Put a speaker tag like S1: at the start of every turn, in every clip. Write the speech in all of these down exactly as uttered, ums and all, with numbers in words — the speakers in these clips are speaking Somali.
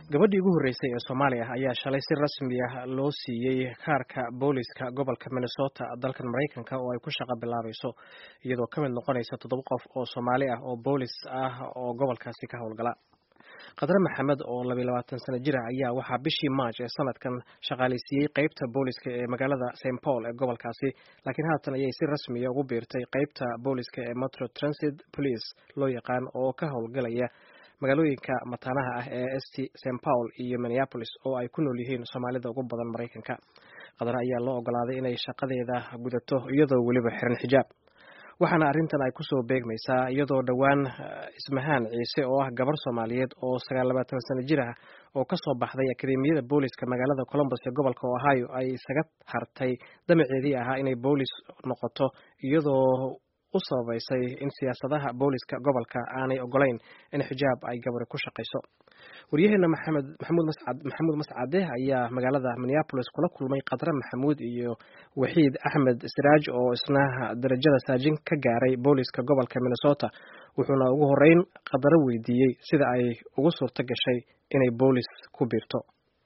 S1: gabadhii ugu horreysay ee Soomaali ah ayaa shalay si rasmi ah loo siiyey kaarka booliska gobolka Minnesota dalkan Mareykanka oo ay ku shaqo bilaabayso iyadoo ka mid noqonaysa toddoba qof oo Soomaali ah oo boolis ah oo gobolkaasi ka howlgala. Qadar Maxamed oo laba iyo labaatan sano jir ah ayaa waxaa bishii March ee sanadkan shaqaaleysiiyey qaybta booliska ee magaalada Saint Paul ee gobolkaasi, laakiin haatan ayay si rasmi ah ugu biirtay qaybta booliska ee Metro Transit Police loo yaqaan oo ka howlgalaya magaalooyinka mataanaha ah ee St Saint Paul iyo Minneapolis oo ay ku nool yihiin Soomaalida ugu badan Mareykanka. Qadar ayaa loo ogolaaday inay shaqadeeda gudato iyadoo weliba xiran xijaab. Waxaana arrintan ay ku soo beegmaysaa iyadoo dhowaan Ismahaan Ciise oo ah gabar Soomaaliyeed oo sagaal iyo labaatan sano jir ah oo ka soo baxday Akademiyada Booliska magaalada Columbus ee gobolka Ohio ay isaga hartay damaceedii ahaa inay boolis noqoto iyadoo u sababaysay in siyaasadaha booliska gobolka aanay ogolayn in xijaab ay gabar ku shaqeyso. Wariyaheena Maxamed Maxamuud Mascad Maxamuud Mascade ayaa magaalada Minneapolis kula kulmay Qadar Maxamuud iyo Waxiid Axmed Siraaj oo isna darajada saajin ka gaaray booliska gobolka Minnesota, wuxuuna ugu horeyn Qadar weydiiyey sida ay ugu suurto gashay inay boolis ku biirto.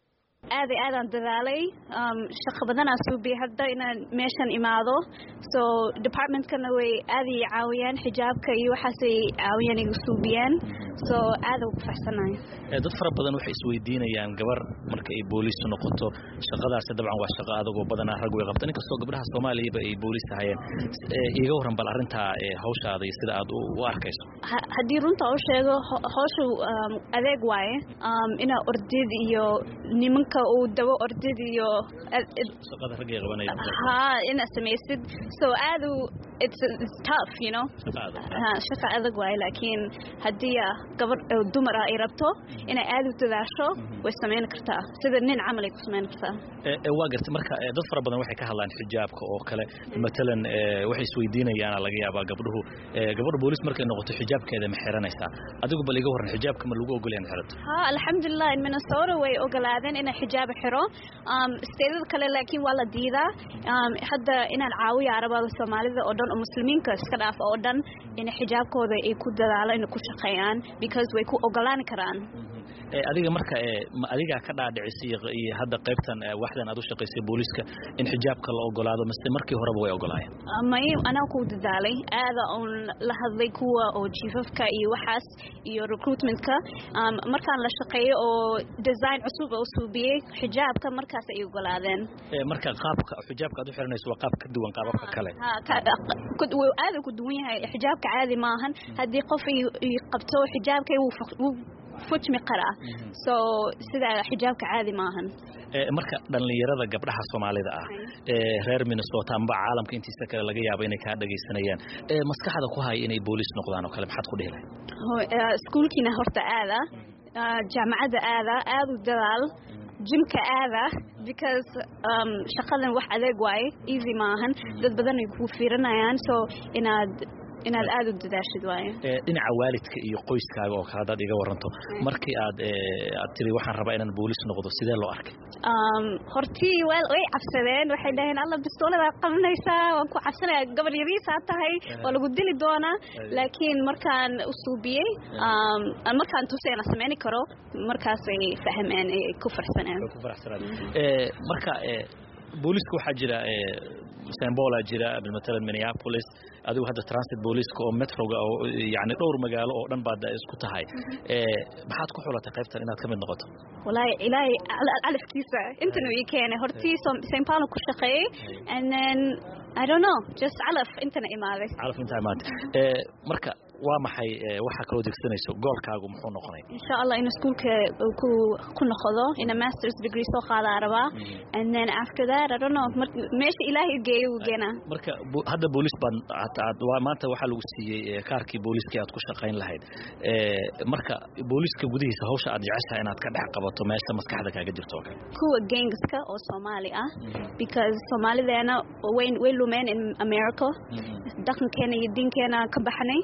S2: aad aad aan dadaalay shaqo badan aan soo bixi hadda inaan meeshan imaado so department-kana way aad i caawiyaan xijaabka iyo waxaas ay caawiyaan igu suubiyaan so aad ugu faraxsanahay.
S3: dad fara badan waxay isweydiinayaan gabar marka ay boolis noqoto shaqadaas dabcan waa shaqo adag oo badan rag way qabtaan inkastoo gabdhaha Soomaaliyeed ay boolis ahayeen iiga waran bal arinta hawshaada iyo sida aad u arkayso.
S2: haddii runta u sheego hawshu adeeg waaye ina ordid iyo nimanka uu dawo ordid iyo
S3: shaqada rag ay qabanayaan
S2: ha ina samaysid so aad it's, it's tough you know ha shaqa adag waaye laakiin haddii gabar dumar ay rabto inay aad u dadaasho way sameyn kartaa sida nin camal ay ku sameyn kartaa.
S3: ee waa gartay marka dad fara badan waxay ka hadlaan xijaabka oo kale matalan waxay isweydiinayaan laga yaabaa gabdhuhu gabadha boolis markay noqoto xijaabkeeda ma xiranaysaa adigu bal iga waran xijaabka ma lagu ogol yahay xirato?
S2: ha alxamdulillah in Minnesota way ogolaadeen in xijaab xiro um steedada kale laakiin waa la diidaa um hadda inaan caawiyo arabada Soomaalida oo dhan oo muslimiinka iska dhaaf oo dhan in xijaabkooda ay ku dadaalaan in ku shaqeeyaan because way ku ogolaan karaan.
S3: ee adiga marka ee adiga ka dhaadhicisay iyo hadda qaybtan waxdan aad u shaqeysay booliska in xijaabka la ogolaado mise markii horeba way ogolaayeen?
S2: may ana ku dadaalay aada oo la hadlay kuwa oo chiefafka iyo waxaas iyo recruitmentka um markaan la shaqeeyo oo design cusub oo suubiyay xijaabka markaas ay ogolaadeen.
S3: ee marka qaabka xijaabka aad u xiranayso waa qaab ka duwan qaababka kale.
S2: ha ku aad ku duwan yahay xijaabka caadi maahan haddii qof ay qabto xijaabka uu futmi qara so sida xijaabka caadi maahan.
S3: ee marka dhalinyarada gabdhaha Soomaalida ah ee reer Minnesota amba caalamka intiisa kale laga yaabo inay ka dhageysanayaan ee maskaxda ku hay inay boolis noqdaan oo kale maxaad ku dhihi
S2: lahayd? iskuulkina horta aada jaamacada aada aad u dadaal jimka aada because um shaqadan wax adeeg waaye easy maahan dad badan ay ku fiirinayaan so inaad inaad aad u dadaashid waaye.
S3: ee dhinaca waalidka iyo qoyskaaga oo kala dad iga waranto markii aad aad tiri waxaan rabaa inaan boolis noqdo sidee loo arkay?
S2: um hortii way cabsadeen waxay dhaheen alla bistoolada qabanaysa waan ku cabsanaa gabar yariisa tahay oo lagu dili doona laakiin markaan u suubiyay um markaan tusayna sameyn karo markaas ay fahmeen ay ku farxsaneen
S3: ku farxsaneen ee marka ee booliska waxa jira ee Saint Paul jira bilmatalan Minneapolis adigu hadda transit booliska oo metroga oo yaani dhowr magaalo oo dhan baad isku tahay ee maxaad ku xulatay qaybtan inaad ka mid noqoto?
S2: wallahi ilaahay alifkiisa intan uu keenay hortii Saint Paul ku shaqeeyay and then I don't know just alif intan imaaday
S3: alif inta imaaday ee marka waa maxay waxa kala digsanayso goolkaagu muxuu noqonay?
S2: insha Allah in iskuulka ku ku noqdo in a master's degree soo qaada raba and then after that I don't know meesha ilaahay geeyo geena.
S3: marka hadda boolis baan waa maanta waxa lagu siiyay kaarkii booliska aad ku shaqeyn lahayd ee marka booliska gudihiisa hawsha aad jeceshahay inaad ka dhex qabato meesha maskaxda kaaga jirto oo kale
S2: kuwa gangska oo Soomaali ah because Soomaalidana way way lumeen in America dhaqankeena iyo diinkeena ka baxnay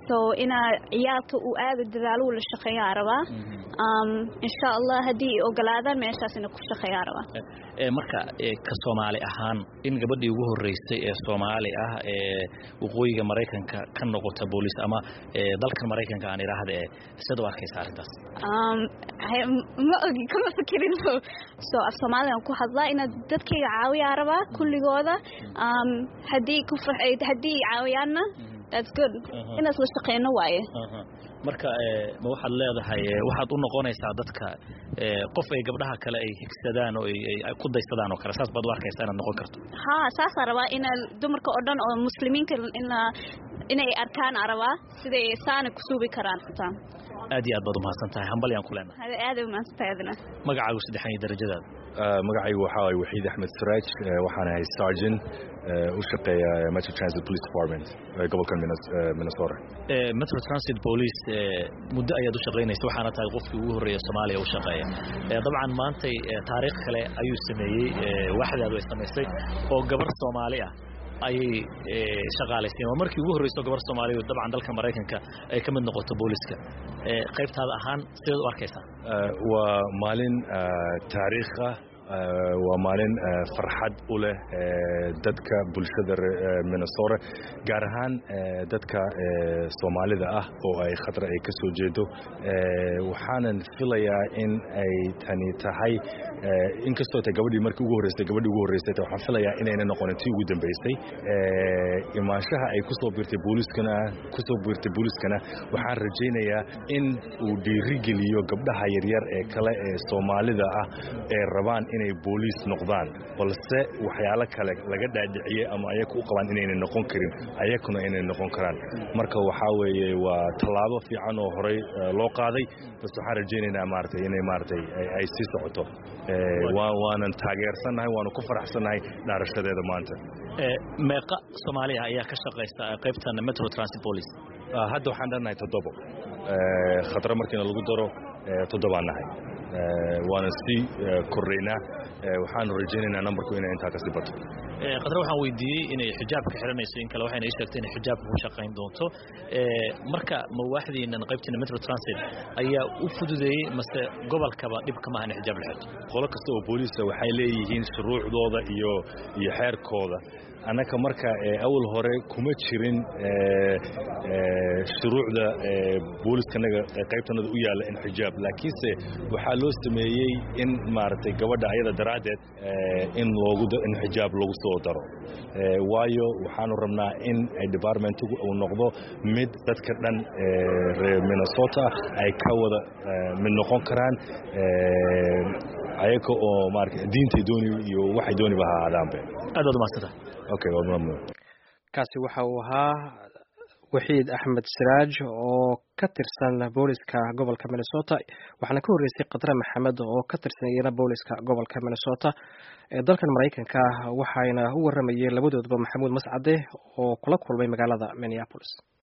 S2: so ina ciyaalka uu aad dadaalo la shaqeeyaa rabaa um insha Allah hadii ogolaadaan meeshaas ina ku shaqeeyaa rabaa
S3: ee marka ka Soomaali ahaan in gabadhii ugu horeysay ee Soomaali ah ee waqooyiga Mareykanka ka noqota booliis ama dalka Mareykanka aan iraahdo ee sidoo arkaysa arintaas
S2: um ma ogi kama fikirin so af Soomaaliya ku hadlaa ina dadka caawiyaa rabaa kulligooda um hadii ku hadii caawiyaana that's good ina isla shaqeeyno waaye
S3: marka ma waxaad leedahay waxaad u noqonaysaa dadka qof ay gabdhaha kale ay higsadaan oo ay ku daysadaan oo kale saas baad u arkaysaa inaad noqon karto
S2: ha saas araba in dumarka oo dhan oo muslimiinta ina inay arkaan araba sida ay saan ku suubi karaan xitaa
S3: aad iyo aad baad u mahadsantahay hambalyaan ku leenahay
S2: aad u mahadsantahay
S3: magacaagu saddexan darajadaada
S4: magacaygu waxa ay Waxiid Axmed Siraaj waxaan ahay sergeant u shaqeeya Metro Transit Police Department gobolka Minnesota
S3: ee Metro Transit Police muddo ayaad u shaqeynaysaa waxaana tahay qofkii ugu horeeyay Soomaaliya u shaqeeya ee dabcan maanta taariikh kale ayuu sameeyay waxdaadu ay sameysay oo gabar Soomaali ah ay shaqaaleysay markii ugu horeysay gabar Soomaaliyeed oo dabcan dalka Mareykanka ay ka mid noqoto booliska ee qaybtaada ahaan sidoo u arkaysaa
S4: waa maalin taariikh ah waa maalin farxad u leh dadka bulshada Minnesota gaar ahaan dadka Soomaalida ah oo ay khadra ay ka soo jeedo waxaan filayaa in ay tani tahay inkastoo ta gabadhii markii ugu horeysay gabadhii ugu horeysay waxaan filayaa inayna noqonin tii ugu dambeysay imaanshaha ay ku soo biirtay booliskana ku soo biirtay booliskana waxaan rajaynayaa in uu dhiirigeliyo gabdhaha yaryar ee kale ee Soomaalida ah ee rabaan inay booliis noqdaan balse waxyaalo kale laga dhaadhiciyay ama ayagu u qabaan inay noqon karin ayaguna inay noqon karaan marka waxa weeye waa talaabo fiican oo horay loo qaaday bas waxaan rajaynaynaa maartay inay maartay ay sii socoto ee waanan taageersanahay waanu ku faraxsanahay dhaarashadeeda maanta
S3: ee meeqa Soomaaliya ayaa ka shaqeysta qaybtan Metro Transit Police
S4: hadda waxaan dhannahay toddobo ee khadra markii lagu daro toddobaan nahay waana si korreena waxaan rajaynaynaa numberku inay inta ka sii bato
S3: ee qadar waxaan weydiiyay inay xijaab ka xiranayso in kale waxayna sheegtay in xijaab ku shaqeyn doonto ee marka mawaaxdiinan qaybtina Metro Transit ayaa u fududeeyay mase gobolkaba dhib kama ahan xijaab la xirto
S4: qolo kasta oo booliska waxay leeyihiin shuruucdooda iyo iyo xeerkooda anaka marka awal hore kuma jirin shuruucda booliskanaga qaybtanada u yaala in xijaab laakiinse waxaa loo sameeyay in maartay gabadha ayada daraadeed in loogu in xijaab lagu soo daro waayo waxaanu rabnaa in departmentigu uu noqdo mid dadka dhan reer Minnesota ay ka wada mid noqon karaan ayaga oo maartay diinta dooni iyo waxay dooni baa aadaanbe
S3: aad u mahadsantahay
S4: okay waa mamnuuc
S1: kaasi waxa uu ahaa Waxiid Axmed Siraaj oo ka tirsan booliska gobolka Minnesota waxaana ka horeysay Qadra Maxamed oo ka tirsan iyana booliska gobolka Minnesota ee dalkan Mareykanka waxayna u waramayeen labadoodba Maxamuud Mascade oo kula kulmay magaalada Minneapolis.